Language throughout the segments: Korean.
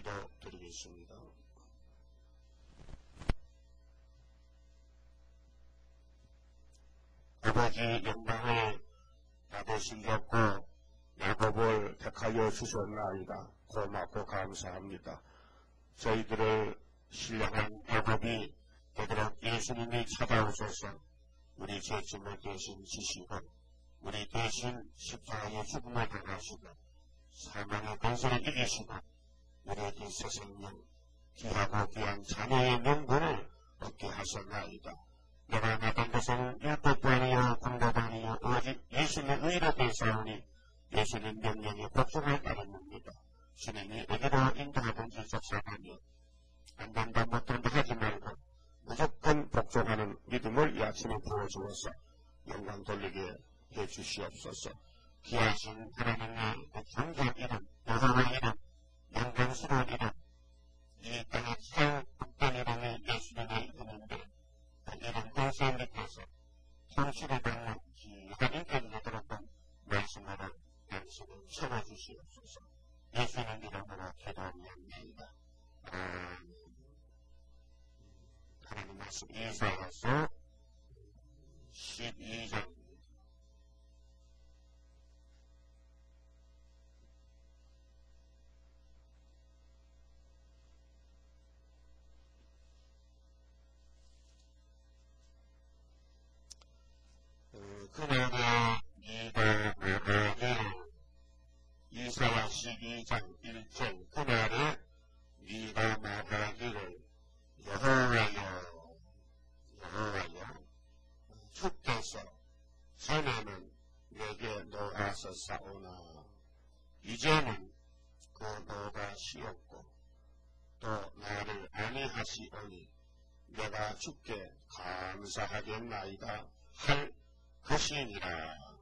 기도드리겠습니다. 아버지 영광을 받으시려고 야곱을 택하여 주셨나이다. 고맙고 감사합니다. 저희들을 신령한 야곱이 되도록 예수님이 찾아오셔서 우리 죄짐을 대신 지시고 우리 대신 십자가의 죽음을 당하시고 사망의 권세를 이기시고 우리에게 새 생명 귀하고 귀한 자녀의 명분을 얻게 하셨나이다. 내가 나간 것은 율법도 아니요 공도도 아니요 오직 예수님의 의로 되사오니 예수님 명령에 복종할 따름입니다. 주님이 어디로 인도하든지 쫓아가며 안 된다 못 된다 하지 말고 무조건 복종하는 믿음을 이 아침에 부어주어서 영광 돌리게 해주시옵소서. 귀하신 하나님의 존귀한 이름, 여호와의 이름, 영광스러운 이름, 이 땅의 참 복된 이름이 예수님의 이름인데 이름 권세 밑에서 통치를 받는 귀한 인격이 되도록 말씀으로 당신을 채워주시옵소서. 예수님 이름으로 기도합니다. 하나님 말씀 이사야서 12장 그날에 네가 말하기를 이사야 12장 1절 그날에 네가 말하기를 여호와여 여호와여 주께서 전에는 내게 놓아서 싸우나 이제는 그 노가 쉬었고 또 나를 아니하시오니 내가 주께 감사하겠나이다 할 것이니라.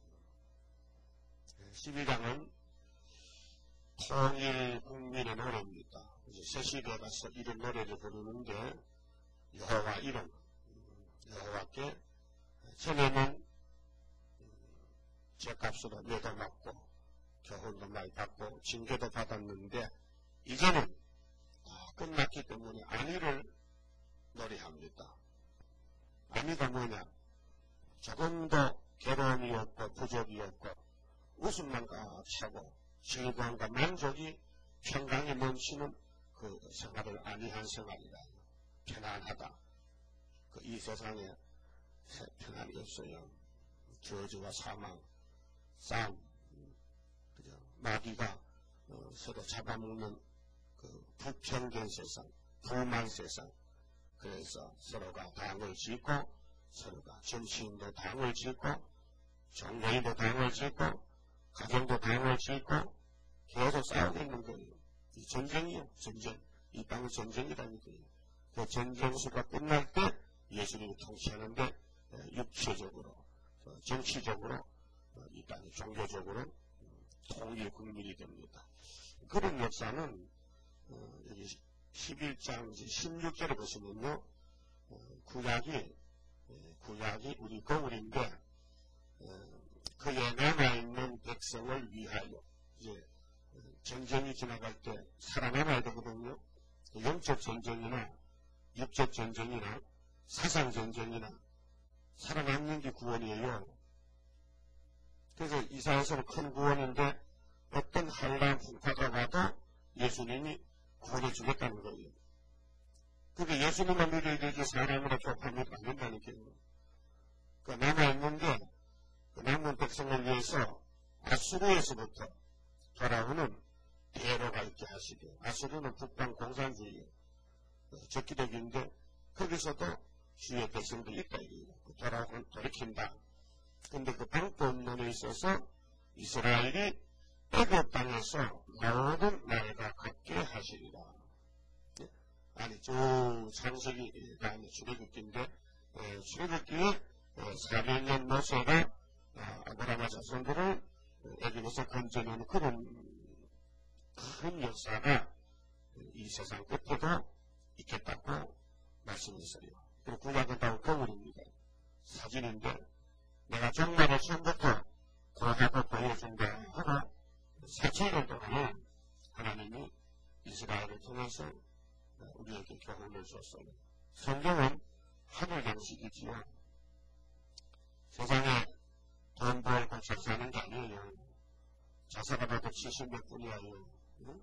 12장은 통일 국민의 노래입니다. 새 시대에 가서 이런 노래를 부르는데 여호와 이름, 여호와께 전에는 죄값으로 매도 맞고 교훈도 많이 받고 징계도 받았는데 이제는 끝났기 때문에 안위를 노래합니다. 안위가 뭐냐? 조금 더 괴로움이 없고 부족이 없고 웃음만 가득 차고 즐거움과 만족이 평강이 넘치는 그 생활을 안위한 생활이다. 편안하다. 이 세상에 평안이 없어요. 저주와 사망, 싸움, 마귀가 서로 잡아먹는 그 불평된 세상, 불만 세상. 그래서 서로가 당을 짓고 서로가 정치인도 당을 짓고 종교인도 당을 짓고 가정도 당을 짓고 계속 싸우고 있는 거예요. 이 전쟁이요. 전쟁. 이 땅은 전쟁이라는 거예요. 그 전쟁수가 끝날 때 예수님이 통치하는데 육체적으로 정치적으로 이 땅이 종교적으로 통일 국민이 됩니다. 그런 역사는 여기 11장 16절에 보시면요. 구약이 우리 거울인데 그에 남아있는 백성을 위하여 이제 전쟁이 지나갈 때 살아남아야 되거든요. 영적 전쟁이나 육적 전쟁이나 사상 전쟁이나 살아남는 게 구원이에요. 그래서 이사야서는 큰 구원인데 어떤 한란 풍파가 와도 예수님이 구원해 주겠다는 거예요. 그게 예수님만 믿어야 되지 사람으로 좁하면 안 된다니까요. 그 남아있는데 그 남은 백성을 위해서 아수르에서부터 돌아오는 대로가 있게 하시고 아수르는 북방 공산주의 적기적인데 거기서도 주의 백성들이 있다 이거예요. 돌이킨다. 근데 그 방법론에 있어서 이스라엘이 애굽 땅에서 모든 나라가 갖게 하시리라. 아니 저 창세기가 출애굽기인데 출애굽기에 400년 모세가 아브라함 자손들을 애굽에서 건져내는 그런 큰 역사가 이 세상 끝에도 있겠다고 말씀했어요. 그리고 구약은 다 거울입니다. 사진인데 내가 정말을 처음부터 구약을 보여준다 하고 4천년 동안에 하나님이 이 이스라엘을 통해서 우리에게 교훈을 줬어요. 성경은 하늘 양식이지요. 세상에 돈 벌고 잘 사는 게 아니에요. 잘 살아봐도 70몇 뿐이에요. 응?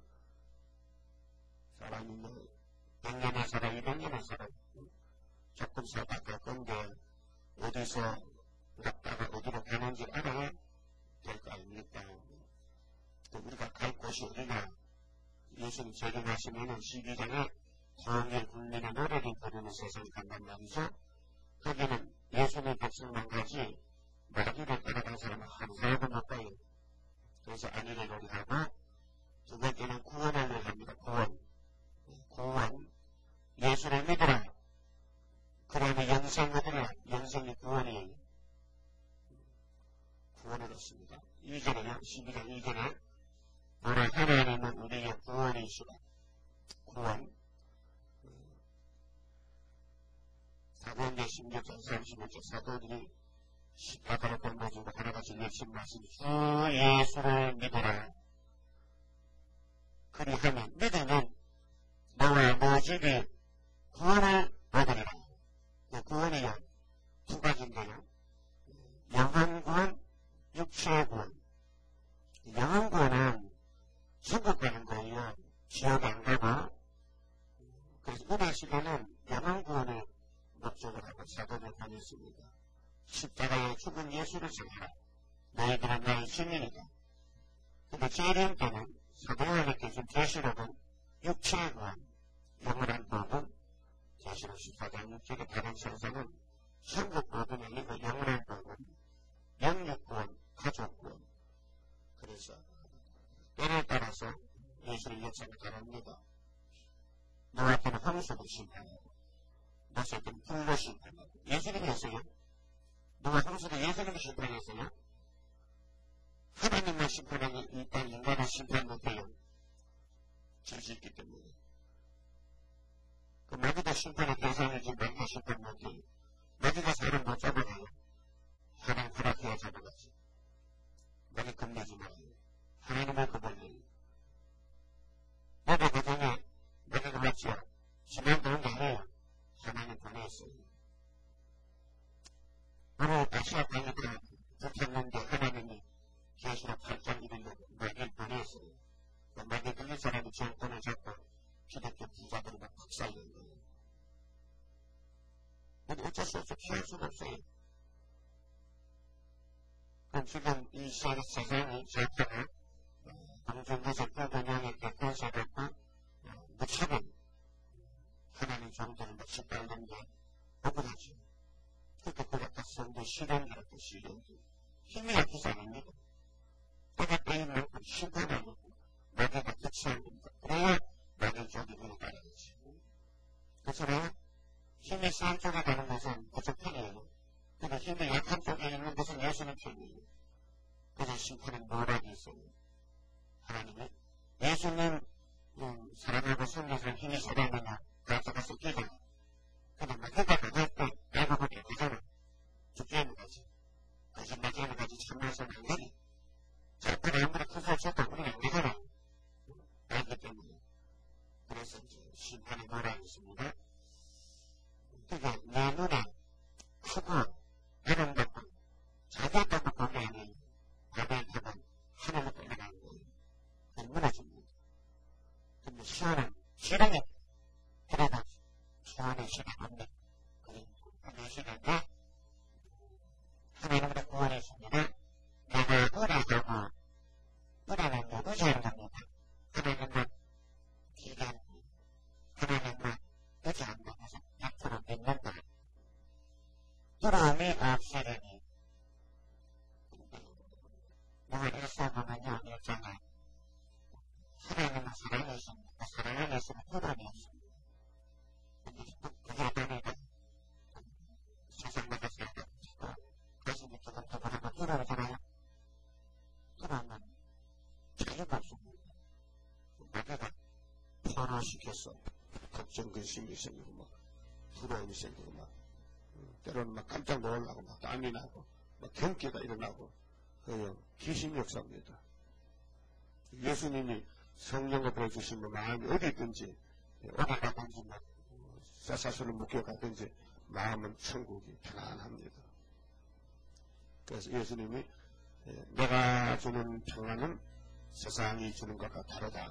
사람이 뭐 100년을 살아, 200년을 살아. 조금 살다 갈 건데 어디서 갔다가 어디로 가는지 알아야 될 거 아닙니까? 우리가 갈 곳이 어디냐? 예수님 재림하시면은 12장에 통일 국민의 노래를 부르는 세상이 간단 말이죠. 거기는 예수님 백성만 가지 마귀를 따라간 사람은 한 사람도 못 가요. 그래서 안일을 요리하고 두 번째는 구원을 요리합니다. 구원. 예수를 믿어라. 그러면 영생을 얻으라. 영생이 구원이에요. 구원을 얻습니다. 2절에요. 12장 2절에 보라 하나님은 우리의 구원이시라. 구원. 사도행전 16장 35절 사도들이 십자가를 건너주고 하나같이 외친 말씀이 주 예수를 믿어라. 그리하면 믿으면 너와 너 집이 구원을 얻으리라. 구원이요. 두 가지인데요. 영혼 구원, 육체의 구원. 영혼 구원은 천국 가는 거예요. 지옥 안 가고. 그래서 은혜 시대는 영혼 구원을 목적을 하고 사도를 다녔습니다. 십자가에 죽은 예수를 전하라. 너희들은 나의 증인이다. 근데 재림 때는 사도 요한에게 준 계시록은 육체의 구원, 영원한 복음, 계시록 14장 6절의 다른 선상은 천국 복음이 아니고 영원한 복음, 영육 구원, 가족 구원. 그래서 때에 따라서 예수의 역사가 다릅니다. 노아때는 홍수로 심판하고 모세 때는 불로 심판하고 예수님이 했어요. 누가 홍수도 예수님이 심판했어요? 하나님만 심판하고 일단 인간은 심판 못해요. 질 수 있기 때문에. 그 마귀가 심판의 대상이지 마귀가 심판 못해요. 마귀가 사람 못 잡아가요. 하나님 허락해야 잡아가지. 마귀 겁내지 말아요. 하나님을 겁내요. 내가 그중에 마귀가 맞죠? 지난 그런 게 아니에요. 하나님 보냈어요. 오늘 아시아 강의가 붙었는데 하나님이 계시록 8장 1일로 마귀를 보냈어요. 마귀 들린 사람이 정권을 잡고 기독교 부자들을 막 박살낸 거예요. 근데 어쩔 수 없어. 피할 수가 없어요. 그럼 지금 이 세상이 절대로 공중에서 불분명히 개권사받고 무차별 하나님 정도는 막 짓밟는 게 억울하죠. 그러니까 그가 딱 성도 실현이라고 실현이 힘이 약해서 아닙니다. 때가 때인 만큼 심판하고 마귀가 끝이한 겁니다. 그래야 마귀 쪽이 눈에 따라야지. 그래서 힘이 센 쪽에 가는 것은 그쪽 편이에요. 근데 힘이 약한 쪽에 있는 것은 예수님 편이에요. 그래서 심판은 뭐라고 있어요. 하나님이 예수님 사랑하고 섬겨서 힘이 세다느냐 가져가서 끼잖아. 근데 마귀가 가져갈 때 내가 볼때 되잖아. 죽게 하는 거지. 거짓말하지 하는 거지. 참말서는 안 되니. 자꾸 아무리 큰 소리 쳐도 우리는 안 되잖아. 알기 때문에. 그래서 이제 심판이 뭐라고 있습니다. 그게 내 눈에 크고 아름답고 자기였다고 본 게 아니에요. 바다에 타면 하늘로 끌려가는 거예요. 그건 무너집니다. 근데 시원한 실행이 그래도 시원한 시간인데 그 시간에 하나님으로 구원했습니다. 내가 의뢰하고 의뢰는 의지하는 겁니다. 하나님만 기대하고 하나님만 의지한다 해서 100% 믿는다. 두려움이 없으려니 누가 일사보면요 일장에 하나님은 사랑이십니다. 사랑 안에서는 두려움이 없습니다. 그게 아니라 세상마다 살다 가슴이 조금 더 보라고 두려움이잖아요. 두려움은 자유가 없습니다. 마귀가 포로시켜서 걱정 근심이 생기고 막 두려움이 생기고 막 때로는 막 깜짝 놀라고 막 땀이 나고 막 경계가 일어나고 그냥 귀신 역사입니다. 예수님이 성령을 보여주시면 마음이 어디 있든지, 어디 가든지, 쇠사슬을 묶여 가든지, 마음은 천국이 편안합니다. 그래서 예수님이 내가 주는 평안은 세상이 주는 것과 다르다.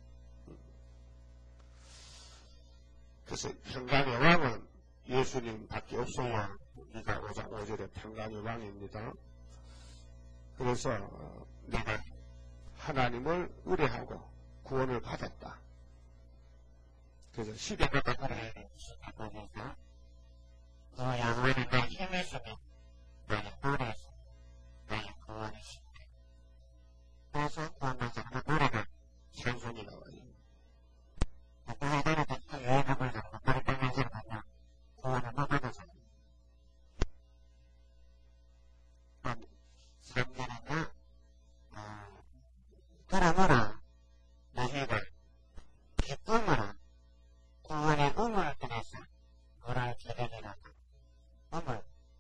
그래서 평강의 왕은 예수님밖에 없어요. 우리가 5장 5절에 평강의 왕입니다. 그래서 내가 하나님을 의뢰하고 구원을 받았다. 그래서 12절에 시작하면서 너 영원한 날 힘을 주며 나의 노래에서 나의 구원을 신다. 그래서 구원받은 노래가 찬송이 나와요. 하나님한테 여행을 가고 나를 떠난 사람은요 구원을 못 받아서 3절은요 그러므로 너희가 기쁨으로 구원의 우물을 떠나서 물을 기다리라고. 우물,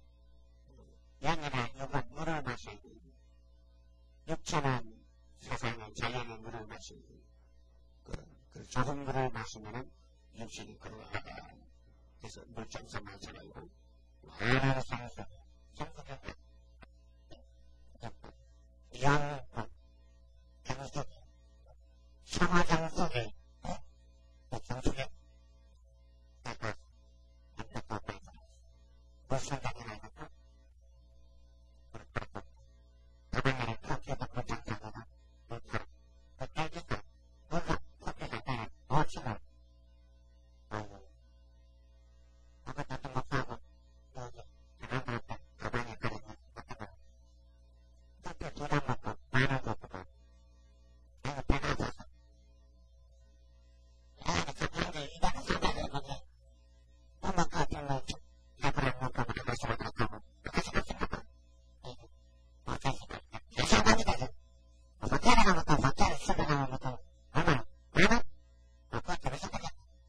영이나 육은 물을 마셔야 돼. 육체는 세상의 자연의 물을 마셔야 돼. 그 좋은 물을 마시면은 육신이 건강하다. 그래서 물정서 많잖아요. 많은 상속, 상속은 영국, 정숙, 상화정숙이 정숙이 무슨 생각이라고 그분들은 커피도 고장장이다. 그때부터 물론 커피가 따라 오치고 아무것도 못하고 여기 나가봤다 가방에 걸어서 커피 두잔 먹고 마늘 걷고 내가 배가 아파서 저 편지 이다가 생각해보니 엄마 커피를 배부를 먹고 마시고 나가고 마시고 생각하고 어쩌시고 상관이다. 호텔에 가면 호텔에 쓰고 나면 얼마나 많아? 호텔을 생각해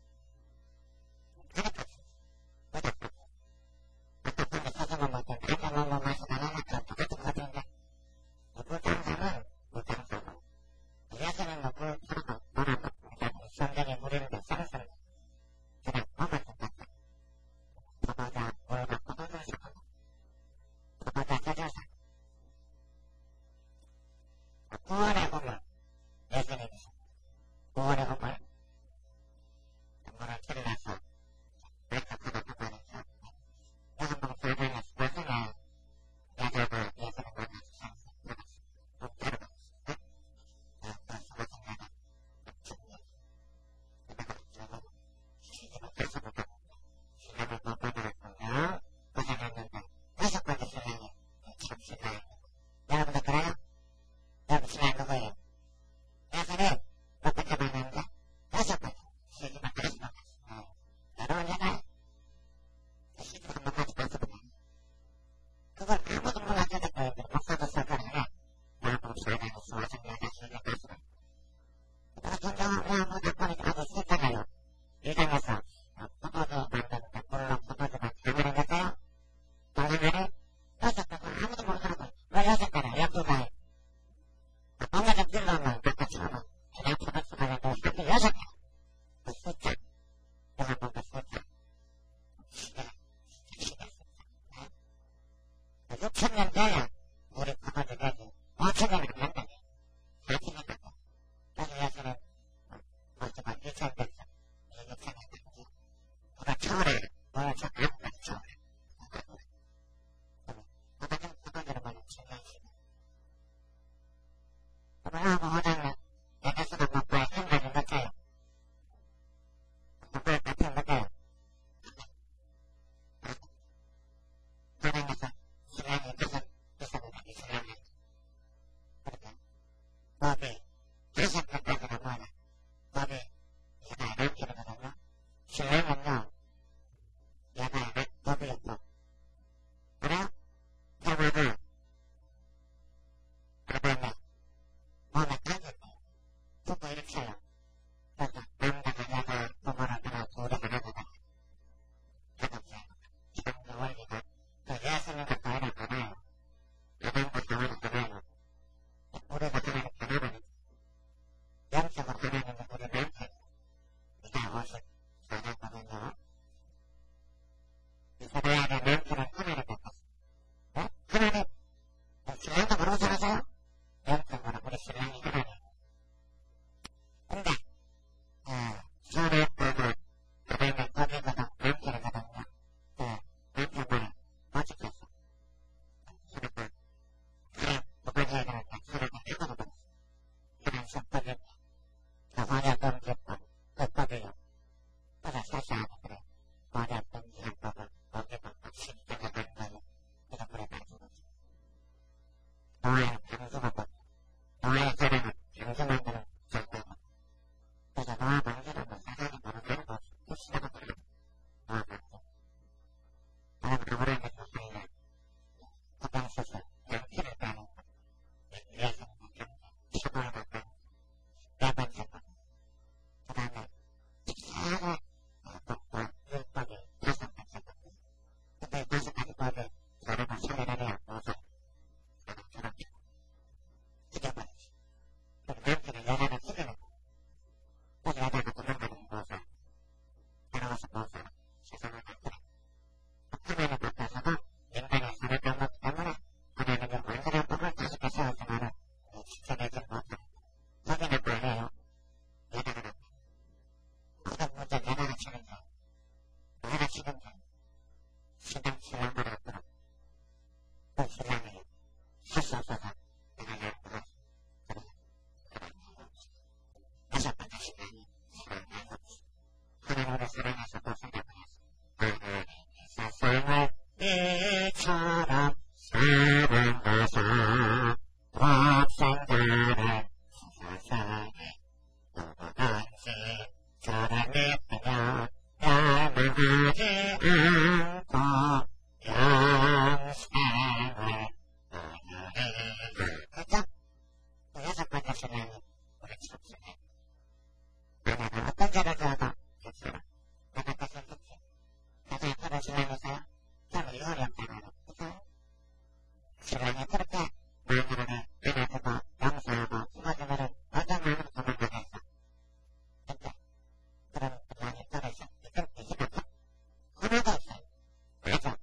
그러니까 어렵다. 아까 근데 사진을 먹고 한잔 먹고 마시다 나니까 똑같은 커피인데 물장사는 물장사고 예전에는 물 사고 물하고 성경에 물이는데 쌀쌀 그냥 먹을 것 같다. 포도자 물과 포도주를 사고 포도자 젖어서 구원의 우물 예수님이시 구원의 우물 물을 틀어서 말뚝하다 그만해서 여성분 불변에서 나중에 여자가 예수를 만나서 살았어. 못 데려갔어. 그래서 마찬가지 죽네. 그다가 저는 시집을 다시 못 가고 신랑을 못 받아갔군요. 고생했는데 6번째 신랑이 참 신랑이 여러분들 그래요? 여러분 신랑 누구예요? 예수님 몇 번째 만났는데 6번째 시집을 다시 못 갔어. 여러분 얘가 시집 한번 같이 봤거든요. 그걸 아무도 몰라주는 거예요. 목사도 설거리네. 나하고 사랑이 좋아서 내가 시집 갔어. 같은 경우 아무도 보니까 아주 싫잖아요. 일당에서 포도주 만드는데 물로 포도주가 당근을 냈어요. 당근을 6번째 아무도 모르더라고요. 왜 6번째? 역주가 뭔가 좀 들러오면 바꿔치우고 그냥 포도주가 되고 하필 6번 그 숫자 내가 본 그 숫자 6,000년 돼야 우리 포도주 되지 5,000년 안 된다니 4,000년 된다. 그래서 예수는 포도주가 1,000년 됐어. 6,000년 된지 그가 초월해 보여줘 아무까지 초월해 포도주를 보는 7년씩은 그러고 호장은 예수가 먹고의 생각을 넣어요. 먹고의 같은 넣어요. 사랑해서 신랑이 무슨 있습니다. 이 신랑은 그렇게 법이 5번까지는 뭐냐 법이 얘가 남기거든요. 신랑은요 얘가 법이었고 그래요? 대화가 아담의 몸에 따졌대요. 부부 일체요. 그래서 남자가 여자 부모를 따라 둘이 하나거든요. 가족사요. 이런 원리가 그 예수님과 하나를 받아요. 아담과 하나를 받아요. 우리가 하나를 받아버리죠. 영적으로 어쩌고저쩌고 됐어요. 나갔다 썼지. 나중에 앞으로 신랑에서요. 저는 이혼이 없다고 그래서 신랑이 그렇게 마누라를 안아주고 용서하고 숨어주면은 어떤 마음으로 도망가겠어. 진짜 그런 부장이 떨어져. 이건 이집어서 하나도 없어요. 맞아.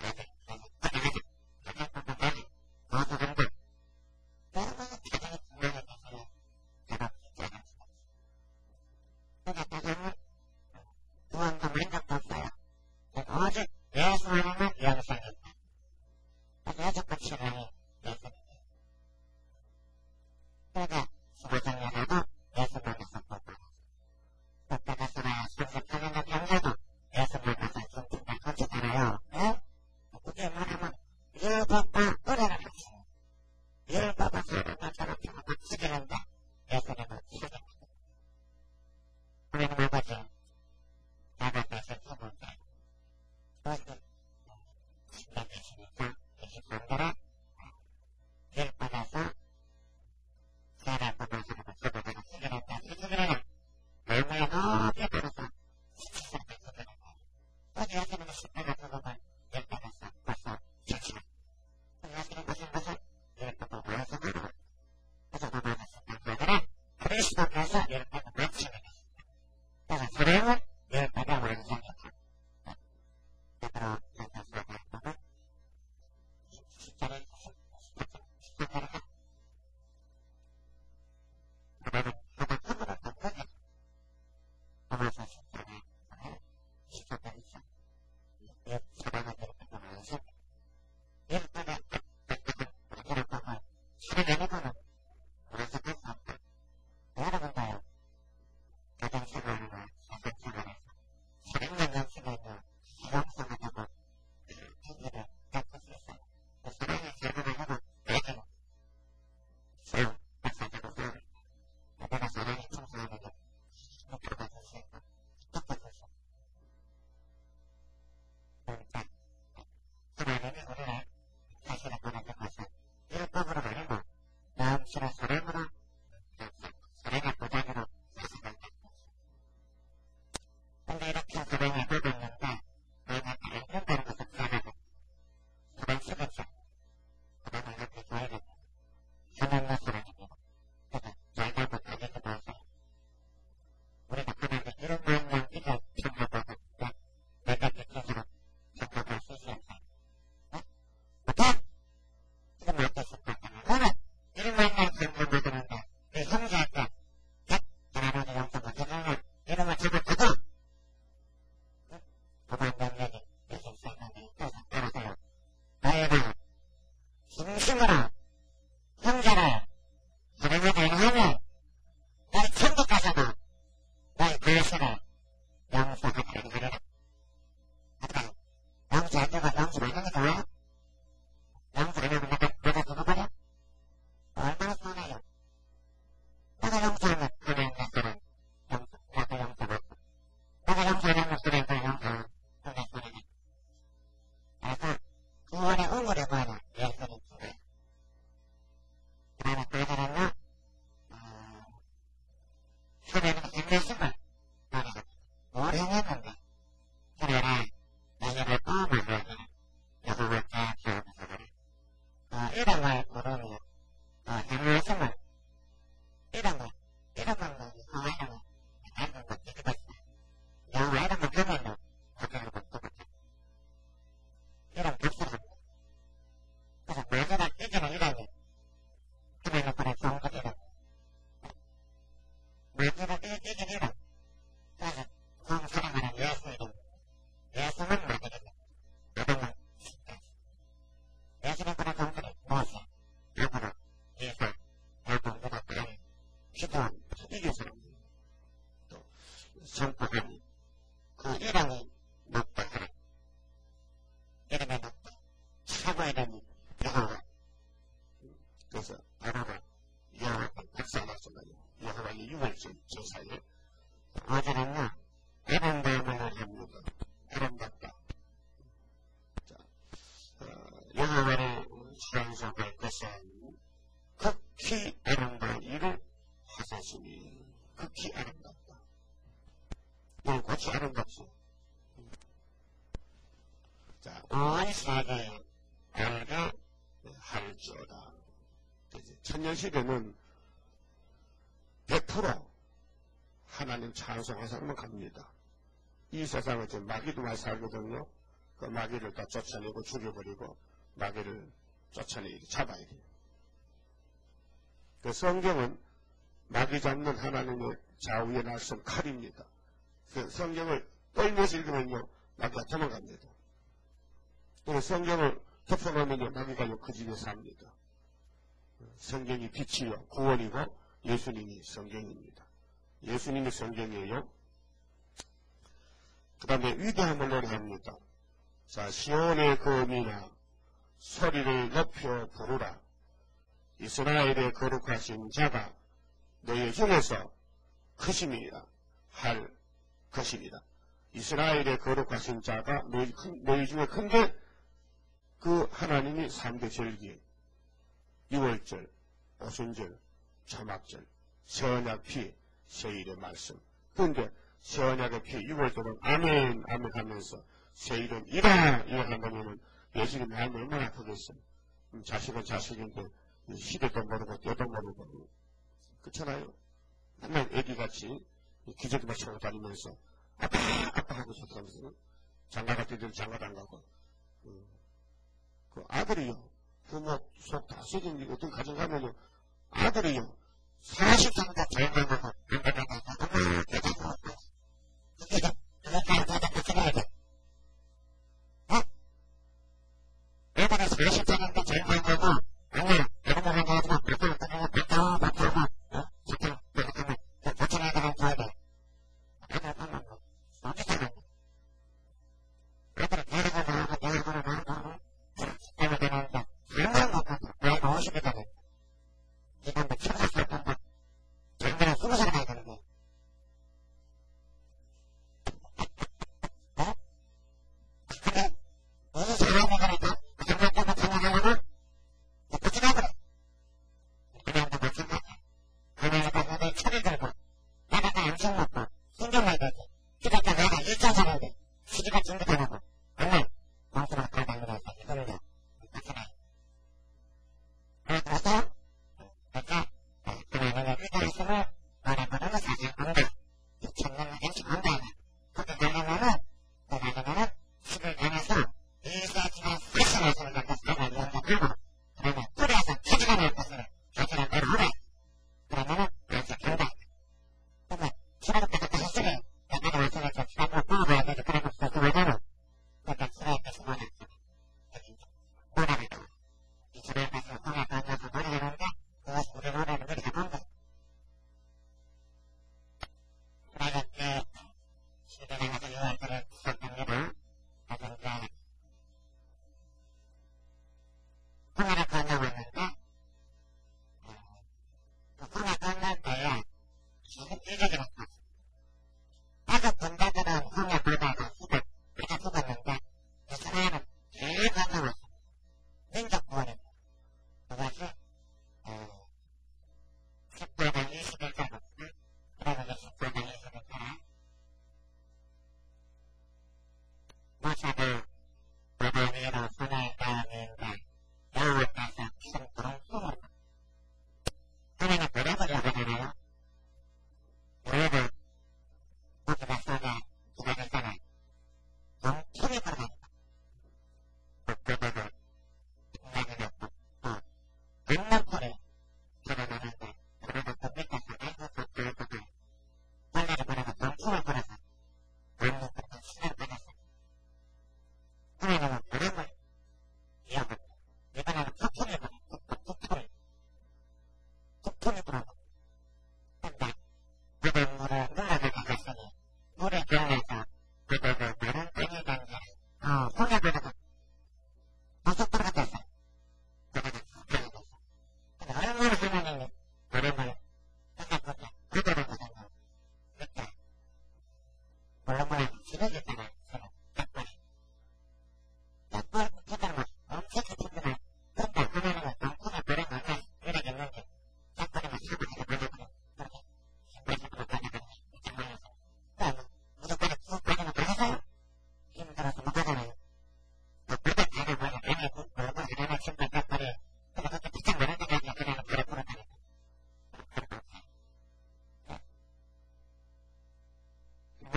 오직 예수 하나만 영생이 있다. 여자분 신랑이 예수님이에요. 그러니까 수고생녀라도 예수 만나서 복 받았어. 복 받았으나 38년의 병자도 예수 만나서 중증과 같이 살아요. 예? 그게 말하면 율법과 의례를 합치는 율법과 사랑과 저렇게만 합치기는데 예수님은 사랑합니다. 하나님 아버지 나가서 해볼게. 그것은 신경 계시니까 23절에 길 받아서 세례 받은 사람을 수고하고 수기했다. 수기는 나무에 높이 받아서 수기했다. 수기했다. 또 예수님의 십자가 죽음을 길 받아서 벌써 지치는 예수님 하신 것은 율법을 완성하라. 그래서 더 받았었다. 그들은 그리스도께서 율법을 마치는 것입니다. 그래서 사랑은 율법의 완성이다. 앞으로 나타서 율법은 십자가를 하나는 하나님으로 덮어져 넘어서 십자가를 십자가를 있어. 사랑은 율법의 완성. 율법의 율법을 실행해내고는 완성할 수 없다. 여러분도요. 가정생활이나 세상생활에서 사랑만 넘치고 있는 실용성하다고 생기를 닦을 수 있어요. 그 사랑의 결과를 내게는 싸움, 박사자고 싸움. 내가 사랑에 충성하는 게 닦아줄 수 있고, 닦아줄 수 있고. 그러니까 하나님이 우리를 사실을 보내준 것은 율법으로 아니고 마음씨로 사랑으로 사랑의 보장으로 사랑을 닦고 근데 이렇게 사랑을 하고 있는데 내가 닦는다는 것은 사랑은 사랑 속에서 사랑을 하기 좋아하는 하나님의 사랑입니다. 그래서 저희가 한번 가지고 나서 우리가 하나님의 이런 마음만 이겨 생각하고 내가 느껴서 생각할 수 있어요. 어때? 지금 어땠을까? 너는 이런 마음만 생각하는데 그 형제한테 하나님의 영성을 해주면 이름을 잡아주고 도망병력이 무슨 생각이 있어서 따라서요. 너희가 진심으로 형제를 사랑하지 않으면 너희 천국 가서도 너희 불신을 용서하지 않으리라. 하지만 용서 안 주고 용서 안 하는 게 좋아요? 용서 안 하면 내가 죽어버려? 얼마나 서운해요. 내가 용서하면 하나님 나서는 나도 용서받고 내가 용서 안 하면 하나님도 용서 내 손에는 그래서 구원의 의무를 구하는 예수님 주예요. 그 다음에 또 하나는요 하나님의 인내심을 노래합니다. 뭘 행했는데 그래라 너희를 떠나가게 여호와께 하옵소서 그래. 이름을 부르며 행하심을 이름은 여호와 이름을 하는 것 뒤집었어. 여호와 이름을 하면은 하는 것 뒤집었어. 이름 값을 그래서 마지막 이기는 이름이 하나님 보내 좋은 것 이름. 마지막 이기는 이름. 그래서 사랑하는 예수 이름. 예수는 마지막이다. 이름은 진짜. 예수님 보내 좋은 것 이름. 모세, 아브람, 이삭, 야곱, 유다, 다윗, 기도원, 이게 사람들. 또 선포하니 그 이름이 높다 하라. 이름이 높다. 최고 이름이 여호와. 그래서 여호와, 여호와는 박사났잖아요. 여호와의 6월 제사에 어제는요 아름다움을 합니다. 아름답다. 자, 여호와를 찬송할 것은 극히 아름다운 일을 하사시니 극히 아름답다. 아름답지, 아름답지. 자, 온 세계에 알게 할지어다. 천년시대는 100% 하나님 찬송하사만 갑니다. 이 세상은 지금 마귀도 살거든요. 그 마귀를 다 쫓아내고 죽여버리고 마귀를 쫓아내고 잡아야 돼요. 그 성경은 마귀 잡는 하나님의 좌우에 날선 칼입니다. 그 성경을 떨면서 읽으면요, 마귀가 도망갑니다. 그래서 성경을 덮어놓으면요, 마귀가 그 집에 삽니다. 성경이 빛이요, 구원이고 예수님이 성경입니다. 예수님이 성경이에요. 그 다음에 위대함을 노래합니다. 자, 시온의 거민아 소리를 높여 부르라. 이스라엘의 거룩하신 자가 너희 중에서 크심이라 할 것입니다. 이스라엘의 거룩하신 자가 너희 중에 큰데 그 하나님이 3대 절기, 6월절, 오순절, 초막절, 세언약 피, 세일의 말씀. 그런데 세언약의 피, 6월절은 아멘, 아멘 하면서 세일은 이라, 이라 한다면은 예수님 마음이 얼마나 아프겠어요. 자식은 자식인데 시대도 모르고 때도 모르고 그렇잖아요. 맨날 애기같이 기저귀만 차고 다니면서 아빠 아빠 하고 싶다면서 장가 갈 때도 장가도 안 가고 그 아들이요 부모 속 다 썩인 어떤 가정 가면요 아들이요 40장도 절반하고 엄마 대단하고 이게 그렇게 찍어야 돼. 어? 애들이 40장도 절반하고 아니야 애들 하고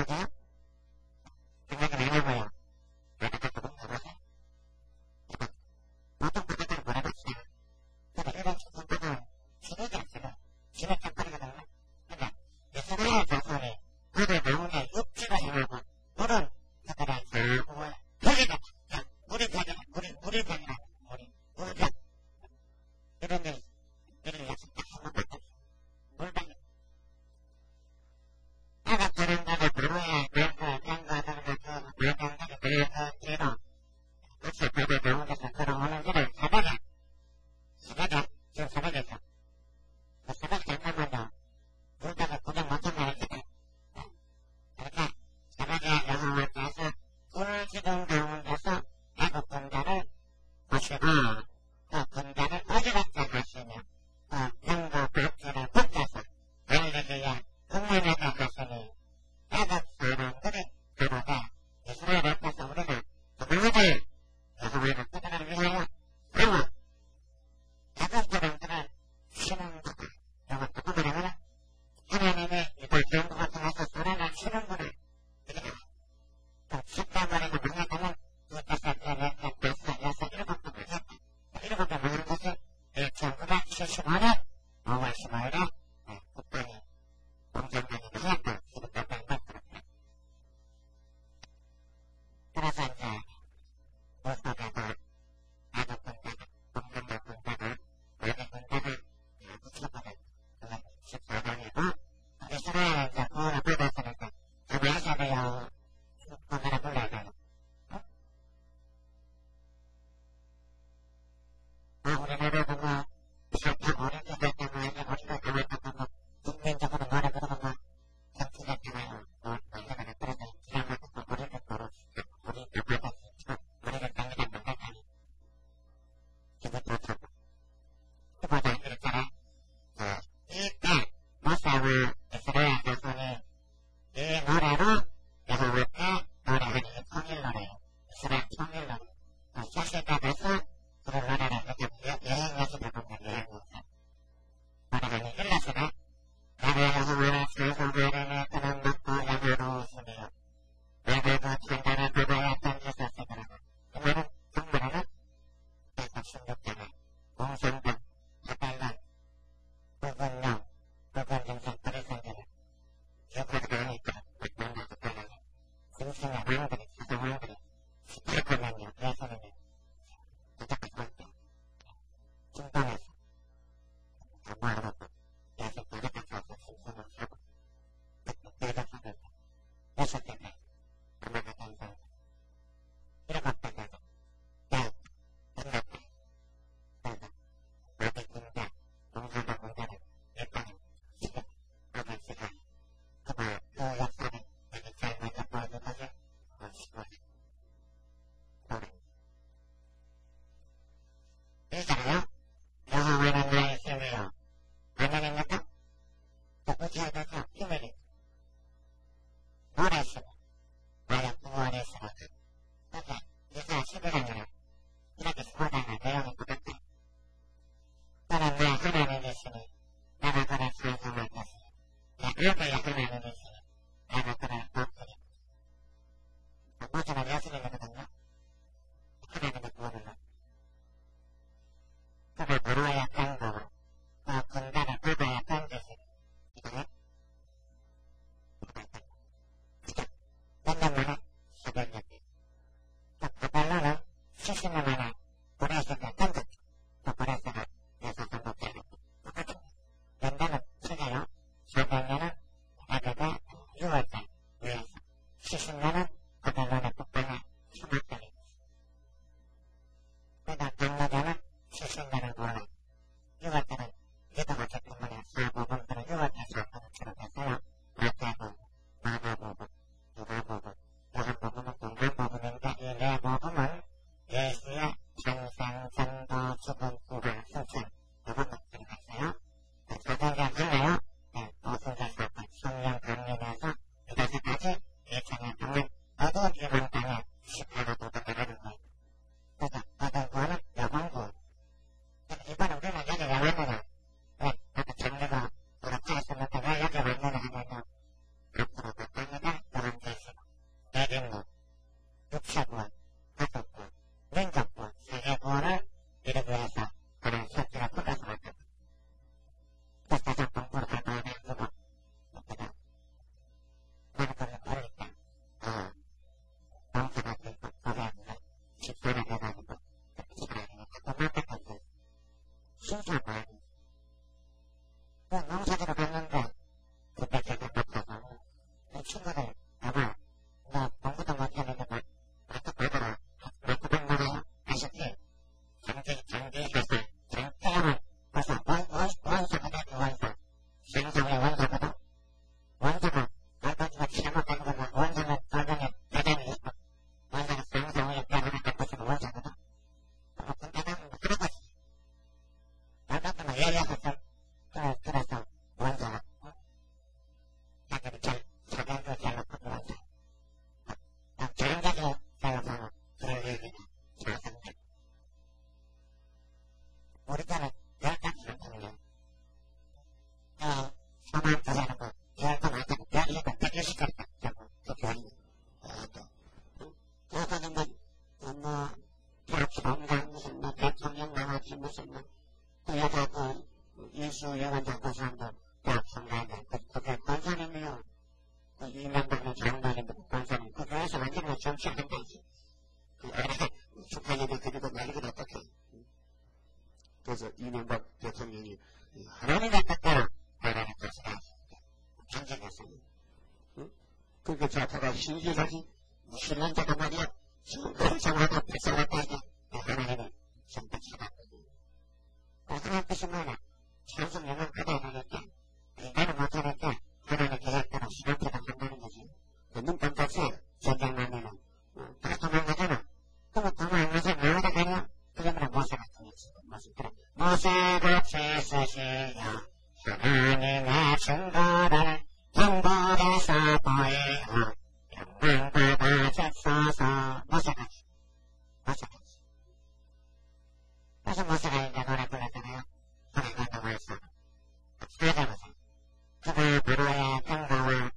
맞아요? 생각이 나냐고요? 내가 그렇게 물어보세요? 보통 그것들을 물어봤어요. 근데 이런 생각은 지내지 않습니다. 지낼 짝거리거든요. 근데 이스라엘 자손이 물을 나오면 육지가 행하고 물은 그들의 자고 벽이다. 물이 벽이다. 물이 벽이다. 물이 벽. 이런 일을 약속 딱 한번 봤거든요. 물병이. 내가 그런 거를 부모에 맹거들과 그 물병들이 그 뒤로 육지 벽에 나온 데서 들어오는 길을 새벽에 지금 새벽이죠. 그 새벽 잠깐만요. 물병을 구경 못한다 했거든. 이렇게 새벽에 여호와께서 불기둥 가운데서 애국 군대를 보시고 그 군대를 어지럽게 하시며 그 병과 박쥐를 벗겨서 엘리기에 국민에게 하시니 애국 사람들이 가로되 이스라엘 앞에서 우리가 도망하되 여호와는 그들을 위하여 싸워 애국 사람들을 치는 거다. 이것도 그 말하면 하나님이 이들 정부가 통해서 소란을 치는구나. 이게 또 십자가리가 망했다면 이때서 넷, 다섯, 여섯, 일곱 번 망했다. 일곱 번 망한 것은 1975년 5월 15일에 국방이 공정당이 망했다. 지금도 뺑뺑 그래서 이제 모습에도 애국 군대가 공정당 군대가 외국 군대가 묻혀버린 그건 14강이고 이스라엘 이제 구원을 받았으니까 저기 하셔야 돼요. 구원을 불러야 돼요. 우리나라도 뭐 사탕 오렌지 됐다고 하니 우리가 나왔다고 뭐 국민적으로 뭐라 그러고 뭐 정치됐잖아요. 이러거나 그래서 지나가고 우리를 보러 우리 나빠졌지. 우리를 당기다 만들다니 기분 좋다고. 그보다 이랬잖아. 이때 모세와 이스라엘 자손이 이 노래로 여호와께 노래하는 이 통일 노래예요. 이스라엘 통일 노래. 사실가 가서 그 노래를 여행하시다 보면 여행하세요. 노래하는 일러스가 나를 여호와의 사소하리니 그는 높고 영화로우시며 내가도 천단의 바다에 던지셨으더라고. 이 말은 정말로는 116장에 공산당, 타달란, 부분령, 부분증상 뿌리선들을 기억하지도 않으니까 만나서 떠나요. 군신의 왕들이, 사상왕들이 18만요, 예수님이 도착하지 않대. 중동에서 다 모아놓고 예수 도착하셔서 신선을 하고 그때 사는데 6대째 아마가 된다. 7대째도 끝났다. 그래서 마비 군대, 공산당 군대를 일단은 지금 하던 시간 그 역사를 되게 잘 먼저 보여준 것이 15년 노래. 이잖아요. 여호와는 나의 힘이요. 아멘입니까? 또 어찌해야 되죠? 힘을 노래시고 나의 구원이시고 이렇게 이사야 11장이라 이렇게 소단의 내용이 똑같다. 너는 내 하나님이시니 내가 그를 찬송할 것이니 내 아버지의 하나님이시니 내가 그를 높이리. 모두는 예수님이거든요. 하나님의 구원을 그를 바다에 던지고 그 군대를 바다에 던지시니 이거는 몇 년 만에 11년 뒤. 또 바벨론은 70년 만에 고레스를 던졌죠. 또 고레스가 여섯을 못해놓고 똑같은 연대는 틀려요. 400년은 애굽의 6월달 위에서 70년은 바벨론의 북방에 수막들이 그러다 당나자는 70년을 몰라 6월달은 리더가 때문에 사고분들은 6월달 사고분처럼 됐어요. 마태복음, 마가복음, 누가복음, 요한복음은 동방복음인데 이 네 복음은 예수의 탄생, 전도, 죽음, 부활, 승천 이것만 들어갔어요. 사도행전 할래요? 네, 오순절 사건, 성령 강림에서 유다서까지 2000년 동안 장관이 뭐 권사님 그 교회에서 완전히 뭐 정치한다지. 그 안에 축하 예배 드리고 난리가 났다케. 그래서 이명박 대통령이 하나님의 뜻대로 나라를 것이다. 경쟁했습니다. 그러니까 좌파가 신기하지. 신론자가 말이야. 성성하다 불쌍하다게 하나님을 선택해봤거든요. 하나님 뜻이 뭐냐? 찬송 영광 그대로니까 인간은 못하니까 하나님의 계획대로 신앙대로 한다는 거지. 눈 깜짝새 전쟁 나면은 다 도망가잖아. 그러면 도망가서 나오다 가냐? 그러면 모세 같은 게 지금 모세같이 쓰시여 하나님의 증거를 경벌에서 보이어 영광받아 주소서. 모세같이. 그래서 모세가 이제 노래 불렀잖아요. 하나님과 동화에서 사자보세요. 그가 바로의 군가와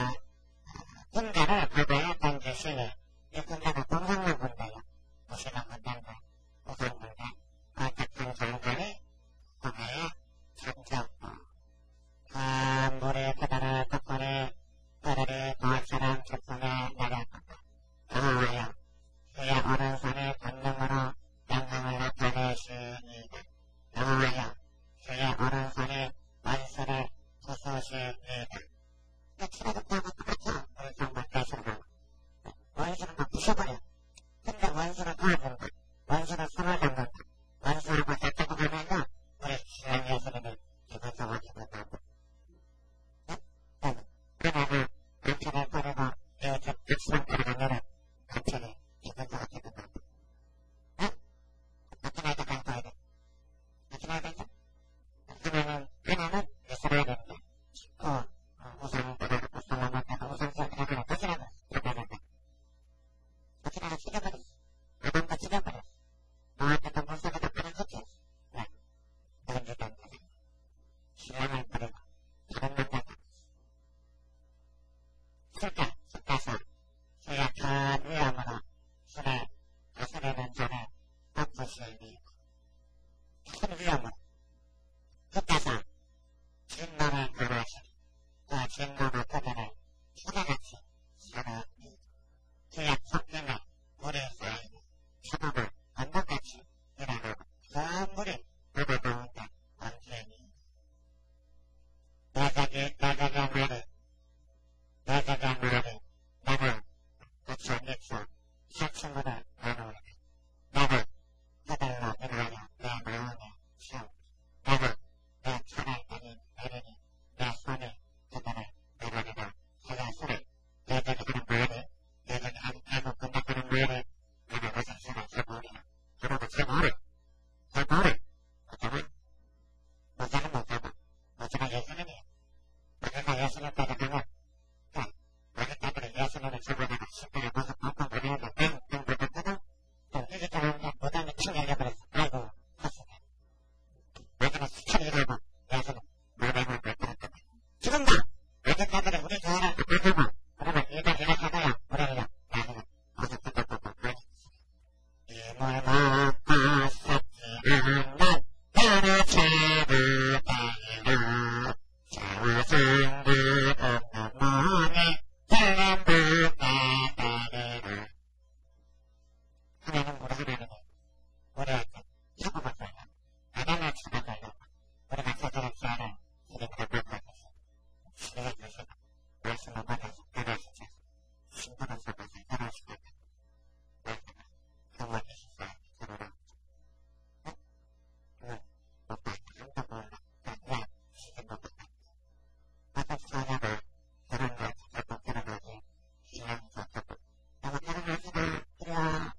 군가를 바다에 던지시니 이 군가가 동상로 군대요. 무시가 군대인데 우상 군대. 어떻게 장관이 바다에 잠겼고 그 물이 그들을 덮으니 그들이 돌처럼 저편에 내려갔다. 여호와여 그의 오른손이 권능으로 영광을 나타내시니이다. 여호와여 그의 오른손이 원수를 부수시니이다. 치러졌다고 똑같아. 우리 정말 뺏으러 원수를 막 부셔버려. 근데 원수를 도와준다. 원수를 손을 잡는다. 원수하고 잡자고 하면서 우리 신랑 예수님이 기분 좋아 기분 나쁘. 하나가 남편을 버리고 이웃집 백성 따라가면은 남편이 기분 좋아 기분 나쁘. 나타나야 돼. 하나는 이스라엘인데 우상 따라가고 살라만 따고 우상 따라가고 도시락을 들어가는데 도시락을 죽여버렸어. 아담도 죽여버렸어. 너한테도 물속에다 빠져줬지. 왜? 던지던 거지. 신랑을 버리고 다른 남자 술가 숲가서 주의 큰 위험으로 술에 다스리는 자를 덮으시니 큰 위험으로 숲가서 진노를 가하시니 그 진노가 그들을 소리같이 사르니 주의 속임에 물이 쌓이니 사도가 언덕같이 일어나고 그 물이 바다 가운데 엉키니 내 자기의 말이 내가 같이 믹서 사치물을 나누리라. 내가 그들로 인하여 내 마음에 채우리. 내가 내 차를 내리니 내 손이 그들을 내버리라 하였으니 내 저기 하는 말이 내 저기 하는 애국 군락하는 말이 내가 무슨 수를 해보리라. 하나도 해보리. 어쩌면 모자는 못 잡아. 모자가 예수님이야. 모자가 예수님까지 가면 마지막으로 예수님을 잡아다가 십자가에 벗어 펑펑 거리는데 뺑뺑 뱉었거든. 좀 일찍 들어오는데 무덤이 탁 열려버렸어. 아이고 컸으네. 마지막 수천이 일어나고 예수님 무덤을 뱉었거든. 죽은다! 마지막으로 우리 교회를 뱉어봐. 그러면 이렇게 하다가 우리는요 나중에 벗어 펑펑 거리. 이물 먹고 썩지 않는 나를 채울 때이라 자와상 무덤 몸에 하나님 우리 하나님이 우리한테 축복을 줘요. 아담을 잡아주려고 우리가 저들의 죄를 주님께 맡아주시고 치유해 주시고 말씀을 받아서 떠나시죠. 신부를 잡아서 떠나시거든. 말씀을 경험해 주시어요. 서로랑 못 봤다. 한도 몰라. 왜? 시즌 못 봤다. 어떤 소녀가 결혼을 자꾸 결혼하지. 신랑이 자꾸 너무 결혼하지 마. 그래요.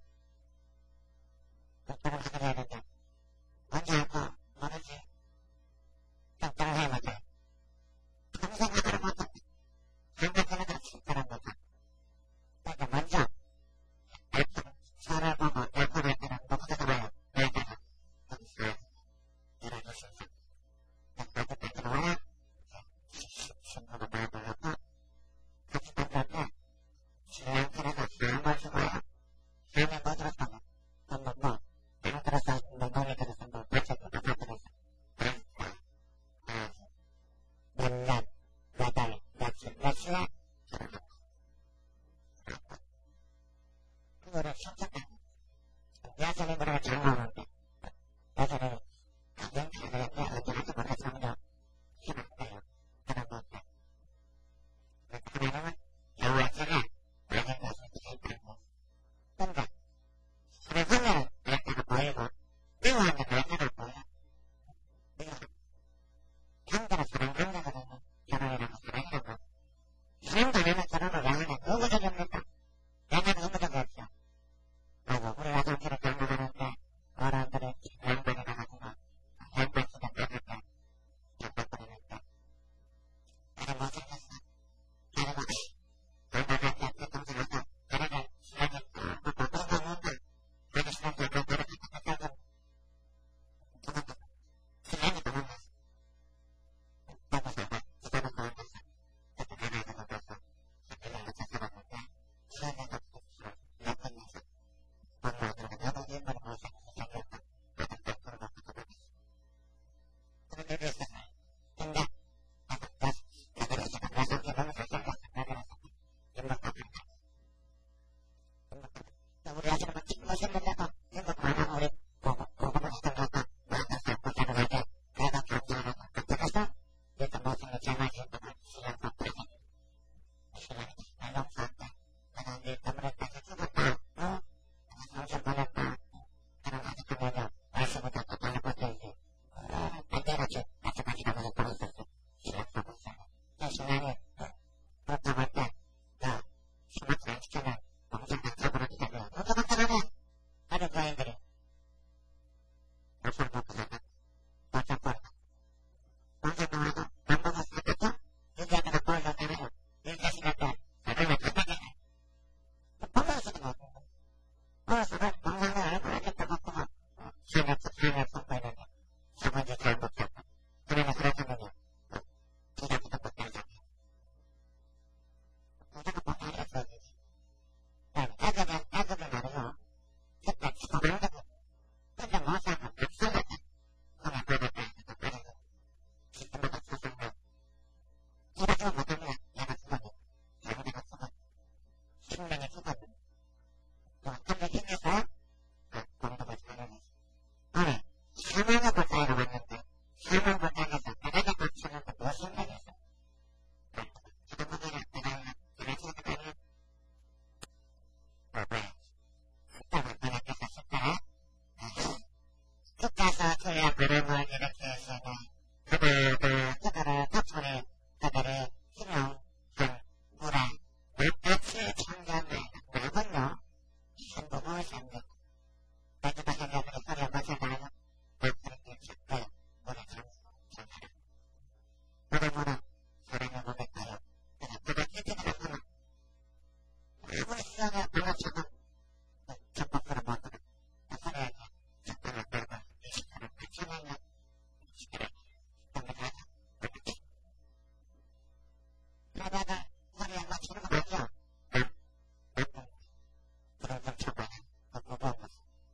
결혼하게 해야 된다. 언제 하고 모르지. 좀 결혼해보자. 평생 하나를 못한다. 한국에는 친절한 거다. 그러니까 먼저 저를 보고 약혼할 때는 누구도 와요. 내가 여기서 일해주신다. 나한테 들어와요. 신부가 마음을 놓고 같이 만날 때 신랑 편에서 마음을 주고요. 마음에 뭐 들었다고? 안 들었어. 몸이 들었어. 어쨌든 다 들었어. 몇 년, 몇 달, 며칠, 몇 시간 결혼한다. 그거를 쳤었다. 예전에 뭐라고 잘 나오는데, 예전에 가정 가정에 어디 가서 뭐라 정도 해봤어요. 들어볼까. 하나님은 여호와처럼 많은 것을 주셨다고. 근데, 세상을 내다가 보이고, 미워하는 내다가 보여. 상대로 사랑 관계거든요. 결혼이라고 사랑이라고. 사랑도 안 하면 결혼을 왜 하냐. 누구 적이 없는가? 내가 누구 적이 없어. 아이고, 우리 화장실을 장만하는데, 어른들이 양반이 가가지고, 양반씨도 빼갔다. 잡아버리는데. 나를 못 살겠어. 그리고, 양반한테 뒤통수 나서, 나를 시간이 바꿔서 온다. 나를 시간이 바꿔서 나를 바꿔서 도망갔어. 시간이 도망갔어. 나도 살아. 기다려 도망갔어. 그때 나가서 먹었어. 그냥 어쩌 살았는데, 시간에서 몇 번이었어. 엄마 들어가 너도 일본에 못 살아서 생겼다. 나도 백도로 먹고 도망갔어. 그런 일이 있었어요. 근데 나도 있어가 외상기 너무 잘생겼어. 나도 인복 받는다. 우리 아들은 뭐 친구 생겼다고 인복 받으면 우리 고급을 시켜줘서 나한테 살고 살아가게 내가 감사하라고 그때가서 일단 못생긴 장아지 인복을 시간 받고 시간이 너무 좋았다. 내가 일 때문에 다시 죽었다. 어? 상처 받았다. 그런 아직도 내가 말씀을 듣고 달라붙어야지. 반대같이 마찬가지 가면서 벌었었어. 시작하고 있어요. 그 신랑이 그렇다고 할 때, 너 스마트 안 시키면 동생들 잡으러 기다려. 너도 간단하네. 하루 교인들이 밥상 먹고 살아. 밥상 버리고. 동생 나와서 밥 먹어서 살겠죠? 유지하다가 보여줬다면 일자식할 때 사람을 받아내네. 보면서도 먹고. 보면서도 동생을 알고 알겠다 먹고 삶을 품고 있는데 사모님 잘 먹자고. 그러면 그렇다면요. 기다리도 못하잖아. 기다리도 못하겠어. 애들은 말이요. 그때 죽어버린다고. 근데 못 살고 못 살았다. 그냥 그랬다. 그래서 기쁨마다 사상도 기다리도 못하면 얘가 죽었니. 자기네가 죽었니. 생명이 죽었니. 또 근데 힘내서 공부가 잘하네. 오늘 사망의 골짜기로 왔는데 사망 골짜기에서 바닥에 닥치는데 무슨 말이었어? 기도문이라 내가 생각하면 왜? 숫자가 하나께서 숫자에서 주의 그림을 이렇게 해서 그들을 덕분에 그들이 희명한 물에 넷같이 창조한 나군요. 행복을 산다. 마지막 생각으로 소리 한번 생각하면 그렇게 작고요. 물에 잠자라. 물은 사람의 몸에 가요. 그가 찢기는 하나. 아무리 시원해 방아처럼 전복으로 먹거든. 소리에 적당을 끌고 미식처럼 같이만요. 시끄러. 동물하자. 그렇지. 그러다가 소리에 맞추는 거 맞죠? 불을 좀 쳐봐요. 그 무거운 거.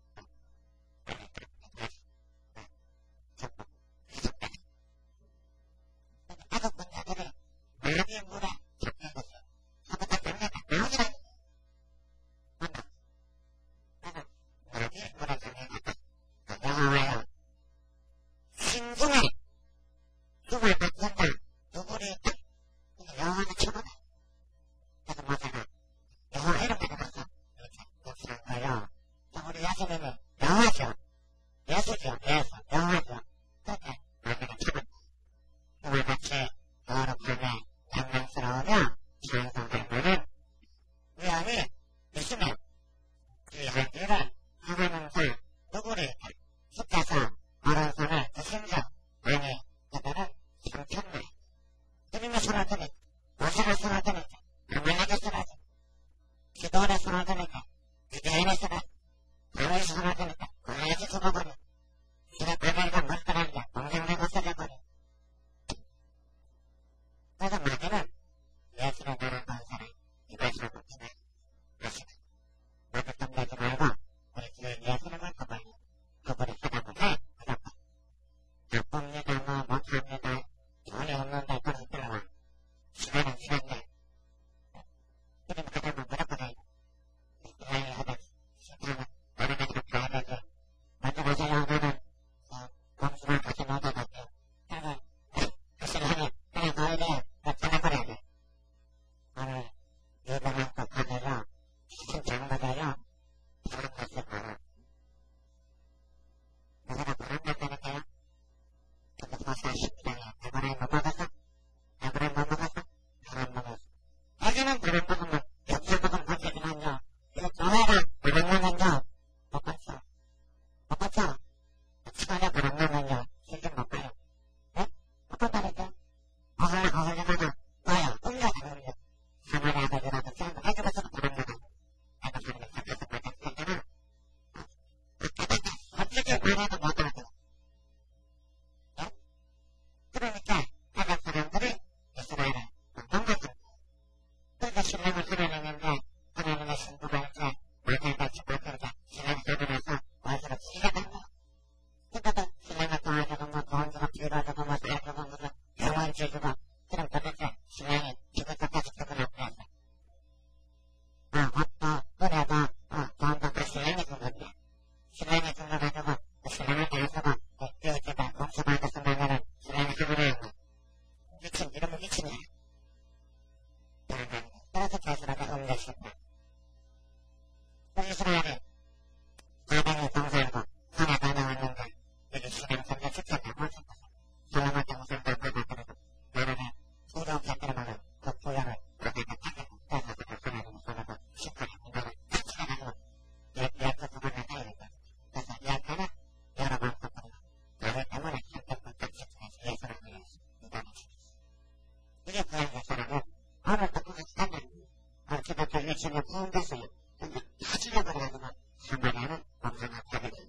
아국 군자들이 마귀의 물에 잡힌 거죠. 저보다 장난다. 마귀라. 맞나? 나는 마귀의 물에 잡힌 거다. 여호와여, 신중에 죽을 받는다. 누구를 있다. 여호와는 최고다. 그래서 뭐잖아. 여호와 이름 받아봤어. 이렇게 거요. 우리 예수님은 여호와죠. 예수죠. 예수. 여호와죠. 그러니까 마귀는 최고다. 그와같이 거룩함에 영광스러우며 찬송할 만한 위엄이 있으며 귀한 일을 하나는 자 누구를 숫자서 오른손을 드신 자 아니 그들은 삼켰네. 주님의 손을 드니까 무엇을 손을 드니까 아무에게 쓰라지. 기도를 손을 드니까 기도인의 쓰라지. 밤을 손을 드니까 고야지 죽어버려. 지가 바벨과 멀더라니까 동생되고 쓰려버려. 그래서 마귀는 예수를 따라간 사람 입에서 붙이네. 예수는 마귀 덤내지 말고 우리 주인 예수를 믿고 빨리 그분이 해답을 해. 무조건 나쁩니다. 뭐 못합니다. 돈이 없는데 그래서 들어와. 시간은 시간대. 그럼 해답은 무조건 해. 이야기 하듯이 그렇게 1층에 부흥됐어요. 근데 다 질려버려가지고 사마리아는 공생의 파괴돼요.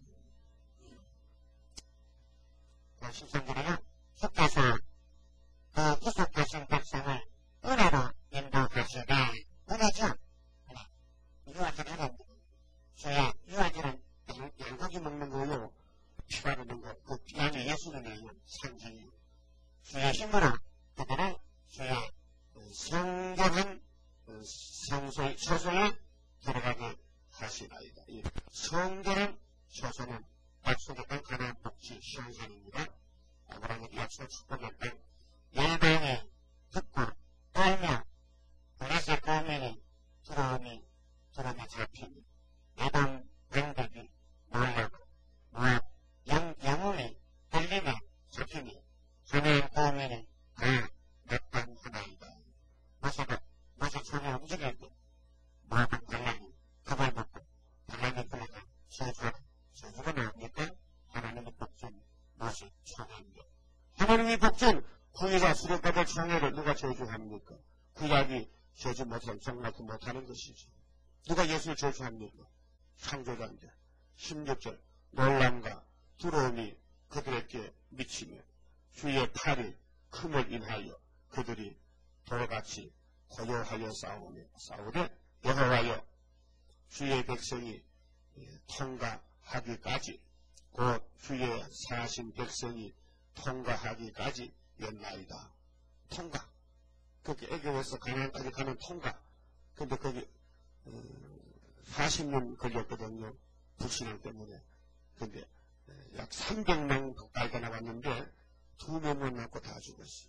그 13절에는 주께서 그 구속하신 백성을 은혜로 인도하시되, 은혜죠? 은혜. 유아절 은혜입니다. 저야 유아절은 양고기 먹는 거요, 피 바르는 거, 그 양이 예수님이에요. 상징이요. 주의 힘으로 그들을 주의 성전한 소소에 들어가게 하시나이다. 이 성전한 소소는 약속의 땅 가나안 복지 시온산입니다. 아브라함의 약속 축복의 땅, 열방이 듣고 떨며 블레셋 거민이 들어오며 잡히니 에돔 방백이 놀라고 모압 영웅이 들리며 잡히니 가나안 거민이 다 낙담하나이다. 모세 손에 움직일 때 모압은 발람이 겁을 먹고 발람이 불러가 저주가 나옵니까? 하나님의 복준 모세 청하인데, 하나님의 복준 구유자 수령받을 청해를 누가 저주합니까? 구약이 저주 못하면 정말 못하는 것이지. 누가 예수를 저주합니까? 창조자인데. 16절 놀람과 두려움이 그들에게 미치며 주의 팔이 큼을 인하여 그들이 돌같이 고요하여 싸우되 여호와여 주의 백성이 통과하기까지, 곧 주의 사신 백성이 통과하기까지 연나이다. 통과. 그렇게 애굽에서 가나안까지 가는 통과. 근데 거기 40년 걸렸거든요. 불신앙 때문에. 근데 약 300명 가까이가 나왔는데 2명만 남고 다 죽었어요.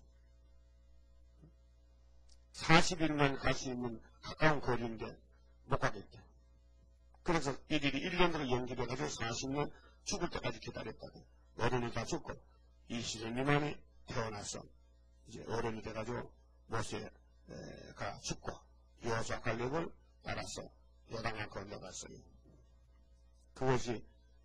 40일만 갈 수 있는 가까운 거리인데 못 가겠대. 그래서 이 일이 1년으로 연기돼가지고 40년 죽을 때까지 기다렸다고. 어른이 다 죽고 20년 미만에 태어나서 이제 어른이 돼가지고 모세가 죽고 여호수아 갈렙을 따라서 요단강 건너갔어요. 그것이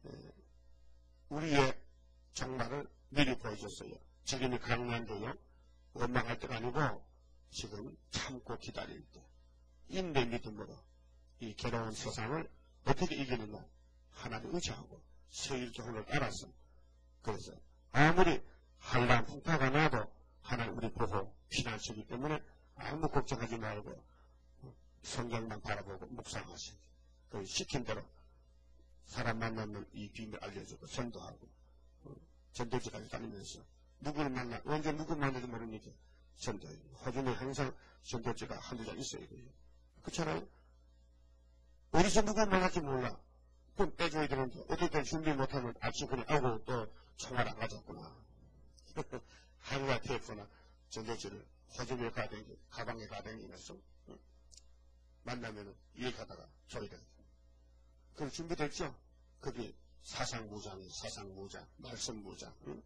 우리의 종말을 미리 보여줬어요. 지금이 강난데요, 원망할 때가 아니고 지금 참고 기다릴 때, 인내 믿음으로 이 괴로운 세상을 어떻게 이기느냐, 하나님 의지하고 서일교훈을 따라서. 그래서 아무리 한란 풍파가 나도 하나님 우리 보호 피난처이기 때문에 아무 걱정하지 말고 성경만 바라보고 묵상하시고, 그 시킨 대로 사람 만나면 이 비밀 알려주고 전도하고, 전도지까지 다니면서 누구를 만나, 언제 누구 만나지 모르니까 전도해요. 호주는 항상 전도지가 한두 장 있어야 돼요. 그렇잖아요? 어디서 누구 만날지 몰라. 그럼 빼줘야 되는데 어떨 땐 준비 못하면 아침 그냥 아이고 또 총알 안 가졌구나. 한가 TF나 전도지를 호주에 가댕기, 가방에 가댕기면서 만나면은 얘기하다가 소리가. 그럼 준비됐죠? 거기 사상무장이에요. 사상무장, 말씀무장. 응?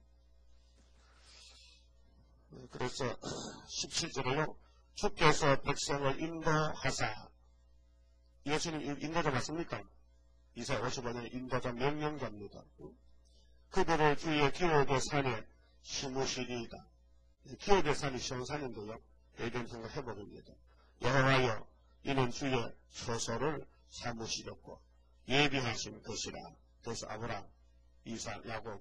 그래서 17절에요. 주께서 백성을 인도하사. 예수님 인도자 맞습니까? 이사야 55년에 인도자 명령자입니다. 그들을 주의 기업의 산에 심으시리이다. 기업의 산이 시온산인데요. 에덴 생각 해보입니다. 여호와여 이는 주의 처소를 삼으시렸고 예비하신 것이라. 그래서 아브라함, 이삭, 야곱,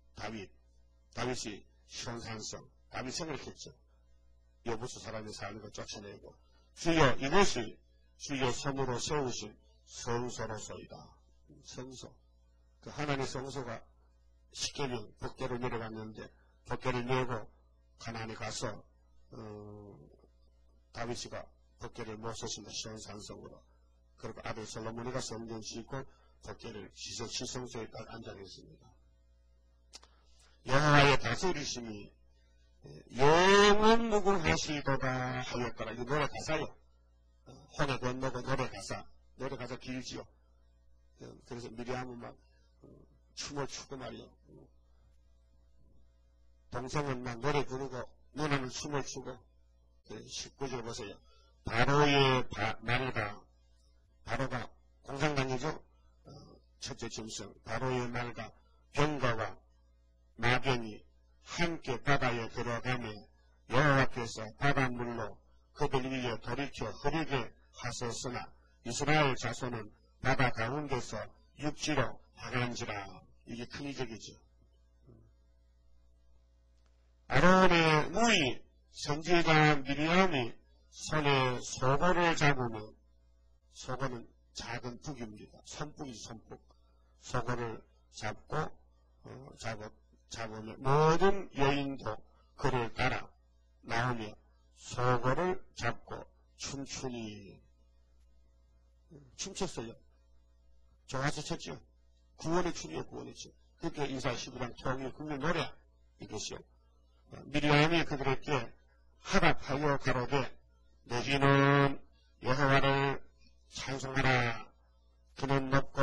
다윗이 시온산성, 다윗 생각했죠. 여부수 사람이 사는 걸 쫓아내고, 주여 이것이 주의 손으로 세우신 성소로소이다. 성소. 그 하나님의 성소가 십계명 법궤로 내려갔는데 법궤를 내고 가나안에 가서 다윗이가 법궤를 못 쓰신다. 시온산성으로. 그리고 아들 솔로몬이가 성전 짓고 법궤를 시성소에 딱 앉아있습니다. 여호와의 다스리심이 영원 무궁하시도다 하였더라. 이 노래 가사요. 혼에 건너고 노래 가사 길지요. 그래서 미리암은 막 춤을 추고 말이요. 동생은 막 노래 부르고 누나는 춤을 추고. 19절 보세요. 바로의 말과, 바로가 공산당이죠. 첫째 짐승 바로의 말과 병거와 나병이 함께 바다에 들어가며 여호와께서 바닷물로 그들 위에 돌이켜 흐리게 하셨으나 이스라엘 자손은 바다 가운데서 육지로 나간지라. 이게 큰 이적이죠. 아론의 누이 선지자 미리암이 손에 소고를 잡으면, 소고는 작은 북입니다. 손북이 손북. 소고를 잡으면 모든 여인도 그를 따라 나오며 소고를 잡고 춤추니. 춤췄어요. 좋아서 췄죠. 구원의 춤이에요. 구원의 춤. 그렇게 이사야 12장 통일 국민 노래 이것이요. 미리암이 그들에게 하답하여 가로되 너희는 여호와를 찬송하라. 그는 높고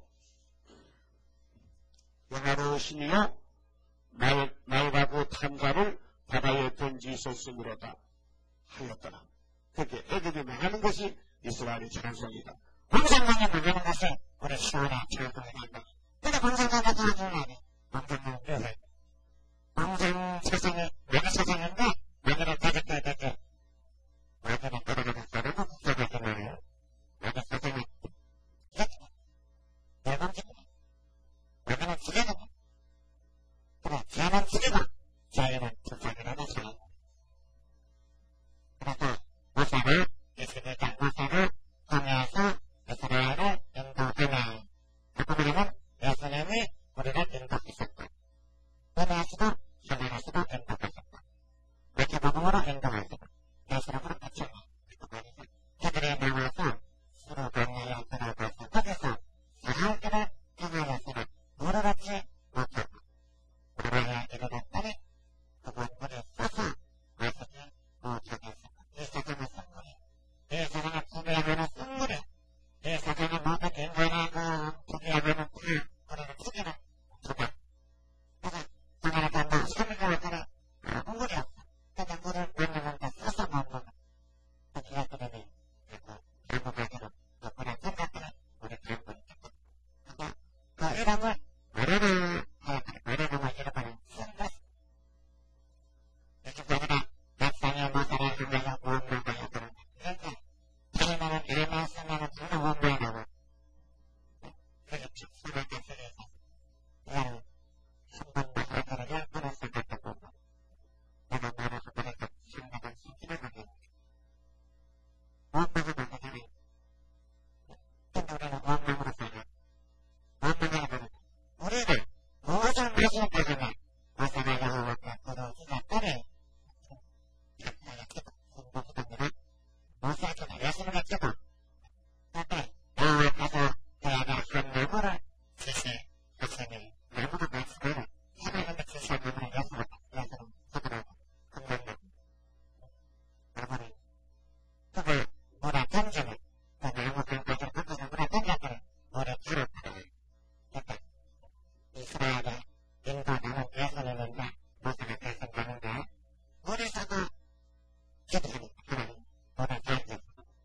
영화로우시니요 맑고 탄 자를 바다에 던지셨으므로다 하였더라. 그렇게 애들이 망하는 것이 이스라엘의 찬송이다. 공산당이 망하는 것이 우리 시원의 찬송이다. 근데 공산당이 도와주려니 공산당 교회 공산 세상이 마귀 세상인데 마귀를 가졌다 했지. 마귀를 따라가는 사람은 국가가 말이에요. 마귀 세상이 열방집이다. 마귀는 지게는 그래 죄는 지게고 자유는 불쌍이라는 사람. 그래서 모세가 이스라엘 모세가 광야에서 이스라엘을 인도하네. 바꿔 말하면 예수님이 우리를 인도하셨다. 예배하시고 현안하시고 인도하셨다. 마태복음으로 인도하시고 계시록으로 바쳤네. 그들이 나와서 수로 광야에 들어가서 거기서 사흘들을 행하였으나 무르받지 못하고 마라에 이르렀더니 그곳 물이 써서 마시지 못하게 했습니다. 이 세상의 선물이, 이 세상의 부귀하면은 선물이, 이 세상의 모든 인간의 부귀하면은 다 우리는 죽이는 두다. 그래서 정말 간다. 3일간을 따라 물이 없어. 근데 물을 만나는데 써서 못 먹어. 그 기업들이 당분하기로 그런 생각들을 우리 당분이 했다. 근데 그 이름을 마라나 하였다. 마라나를 이름을 쓴 것이 이렇게 아니라 백성의 모세를 향하여 원망하여 그런다. 그런데 자기만은 일만 쓰면은 전부 원망하고 그렇죠. 수많은 세계에서 이거는 한 번도 얼굴을 10번을 생각해 보고 내가 말하고 그래서 생각은 신기하게 원망하면 안 되잖아요. 근데 우리는 원망으로 살아. 원망하려 그러고 우리가 무엇을 마실 때쯤에 모세가 여호와께 부르짖었더니 작사에 기도 행복이답니다. 모세에게는 예수님의 기도 그때 여호와께서 그에게 한 나무를 지시하시니 나무가 말씀하는 하나님의 지시한 나무를 예수님 기도하고 금방나무 나무를 그걸 물에 던지면 그 나무 강가지를 던져서 물에 던졌더니 물에 들었더라. 그때 이스라엘의 인도하는 예수님인데 모세가 가신다는데 물에서도 기도하니까 하나님 물을 던져서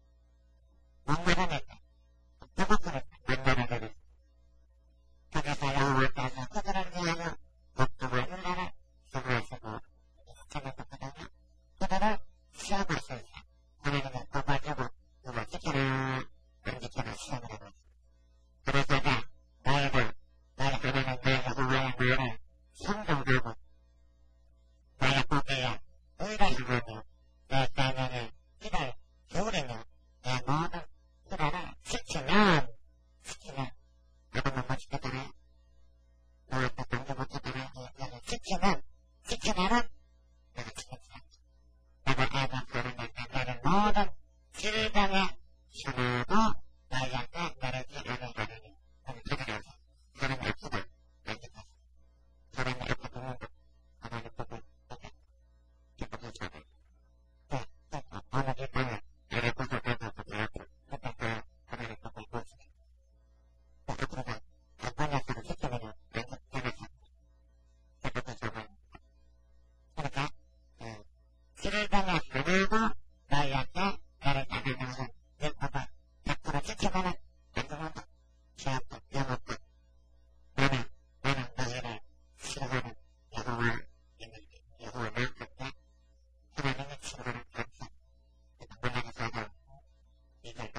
목마르니까 배고프니까 만나라더니 거기서 여호와께서 그들을 위하여 복종을 은혜를 수고하시고 전해줬거든요. 그들을 시험하시면서 하나님은 뽑아주고 누가 지켜라 안 지켜라 시험을 하고 있어. 그래서 너희들 너희 하나님 너희 여호와의 말을 순종하고 너희 보기에 의를 행하며 내 자녀의 길을 기울이며 내 모든 길을 지키면 너희만 못 지켰잖아요. 너희도 남겨 못 지켰잖아요. 지키면은 내가 지켰어. 내가 애국하는 나는 모든 질병에 순하고 너희한테 너를 기도를 하느니 그는 기도하자. 사람이 아프다. 안 지켰어. 사람이 아프다. 하나님 보고 기쁘게 살아. 어느 길방에 나를 보고 가고 배웠고 그때 그 하나님 보고 보시네. 앞으로가 어떤 약속을 지키면은 안 지켜서 기쁘게 살아. 그러니까 질병에 순하고 너희한테 너를 따르는 것은 율법을 100% 지키면은 안 죽는다. 죄없다. 영없다. 나는 너희를 싫어하는 여호와 있는데 여호와 나 같다. 하나님의 친구를 감사. 만나게 살아. 이걸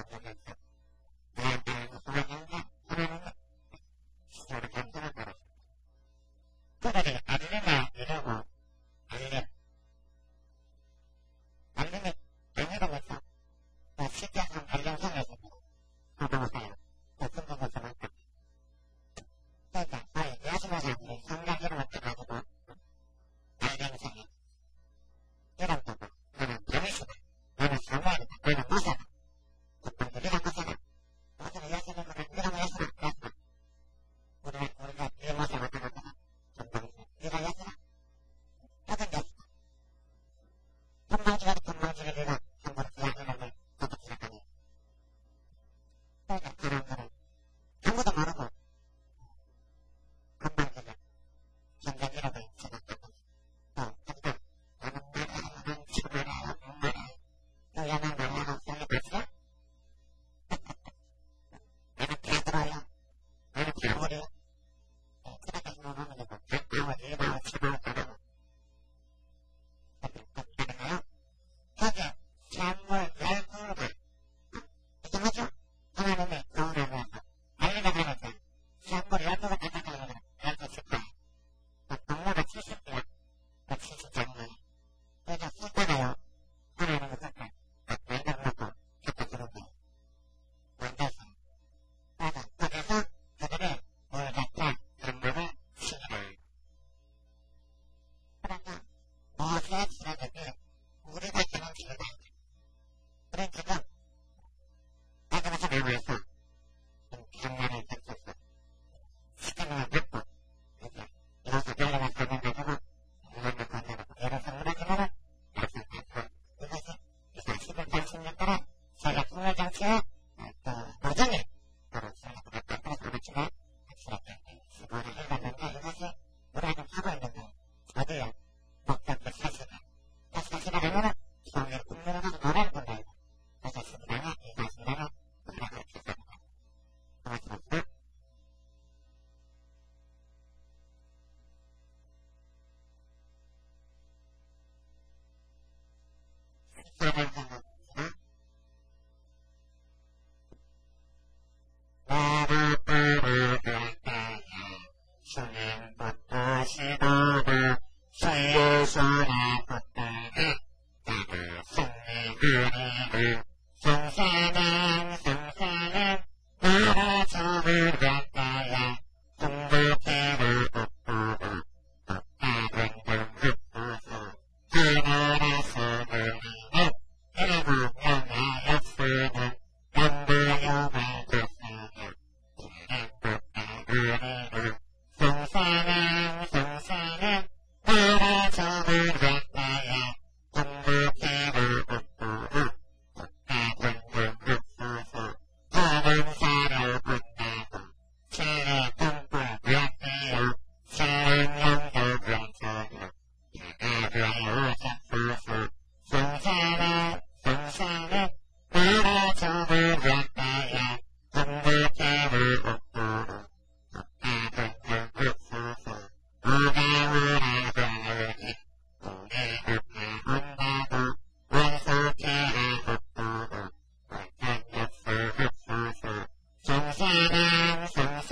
실제 한 발견성이 있습니다. 보세요. 높은 곳에서 만나. 그러니까 저희 여신호 사람들이 성장 이름을 떠가지고 발견성이 이런 거고 너는 병이시다. 너는 성모이다. 너는 모세다. 네가 모세다. 모세는 여신이구나. 네가 여신아. 우리가 네 모세 왔다 갔다 전방이다. 네가 여신아. 너는 여신아. 건방지게 네가 한번 이야기를 하기 시작하니 그러니까 사람들은 아무도 모르고 건방지게 전쟁이라고 생각하고 또 하지만 나는 말이야 난 지금 말이야 또 야만 말이야 없으니 봤어? 나는 피하더라요 나는 피하버려 그렇게 생각하면 되고 아무 일마오 치마오 따르고 그러니까요 거기에 찬물 열불과 이상하죠? 하나님의 거울을 위해서 알리가 가니까 찬물 열불과 따뜻하게 열불 줄 거예요. 동료가 70개야. 70장이에요. 그래서 쓰다가요. 하나님의 것을 만들어 놓고 갖다 주는 거예요. 만들어서. 그래서 거기서 그들이 물 갖다 찬물을 시키라. 그러니까 모세의 지도자들이 우리가 주는 지도자. 그런 지금 나가서 나와서 장난을 쳤었어. 시간을 넣고 이제 이래서 내려가서 가지고 이놈을 건져놓고 이래서 무너지면은 막상 받고 이것이 11장 16절에 자기가 풍물장치와 또 노정이 서로 생각보다 똑바로 아무치나 확실하게 수고를 해갔는데 이것이 우리가 좀 하고 있는 거예요. 어디요? 목적도 사실이야. 사실이라면은 성경을 국민을 하고 노래를 본다. 그래서 신앙에 이 사실을 우리가 가르쳤습니다. 고맙습니다. 시작을 해봅니다. 나라 따라갈까요? 주님부터 시도가 주의 손에 붙들게 나를 승리하리라. 성사는 나라 적을 갈까요? 공복해를 엎부고 복합은 흡수수 하늘에서 들리는 일곱 명의 역수는 남부여 밝았으며 행복한 우리를 성사는 나라 적을 갈까요? 공복해를 엎부고 복합은 흡수수 하는 사를 본다고 칠레 동불 브라티오 칠레 영도 브라티오 야가브라요 작수수 성사는 나라 적을 갈까요? 공복해를 엎부고 복합은 흡수수 우가우라 가으니 우리 급해 온다고 원소케를 엎부고 완전 역수 흡수수 성사는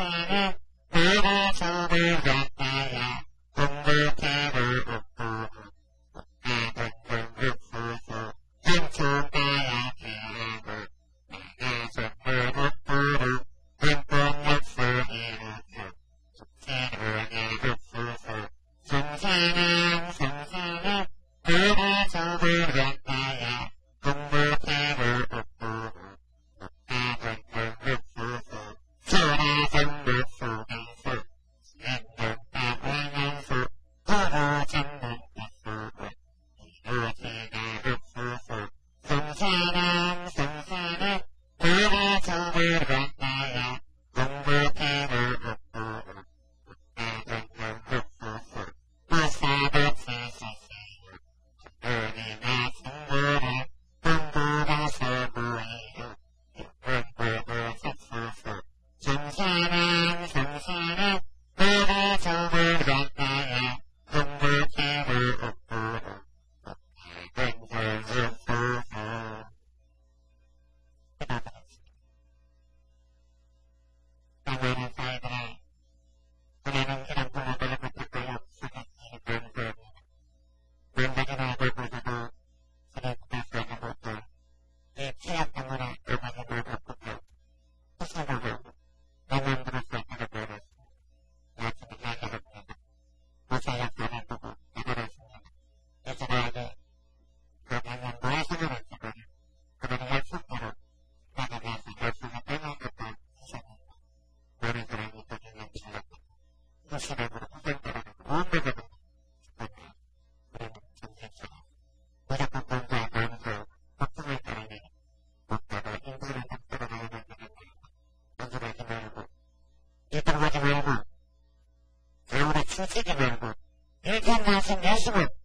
나라 적을 갈까요? 공복해를 엎부고 복합은 흡수수 한총가야 피하고 나가서 뿔뿔뿔 한번 역수 이루고 숙제로냐 흡수수 성사는 나라 적을 갈까요? 공복해를 엎부고 복합은 흡수수 소라성 흡수간수 신동다 원양수 도로 잡는 흡수고 이루지가 흡수수 성사는 나라 적을 갈까요? 공복해를 엎부고 복합은 흡수수 마사법시시시요 우리가 승부를 공부가 서구이요 육군부부 습수수 성사는 나라 적을 갈까요? 공복해를 엎부고 복합은 흡수수 나는 사이들아 우리는 이런 불러들을 부탁하여 사각지를 반부합니다. 만나기나 보고서도 그를 부탁하는 것도 이 체육동물의 도시락으로 후견들어가고 무엇만으로 죽었네. 우리는 정신차려. 무조건 공부에 마음으로 걱정할 따르니 먹다가 인사를 딱 들어가야만 되겠네. 연습하지 말고 일들어가지 말고 아무리 춤추지 말고 일편 말씀 내시고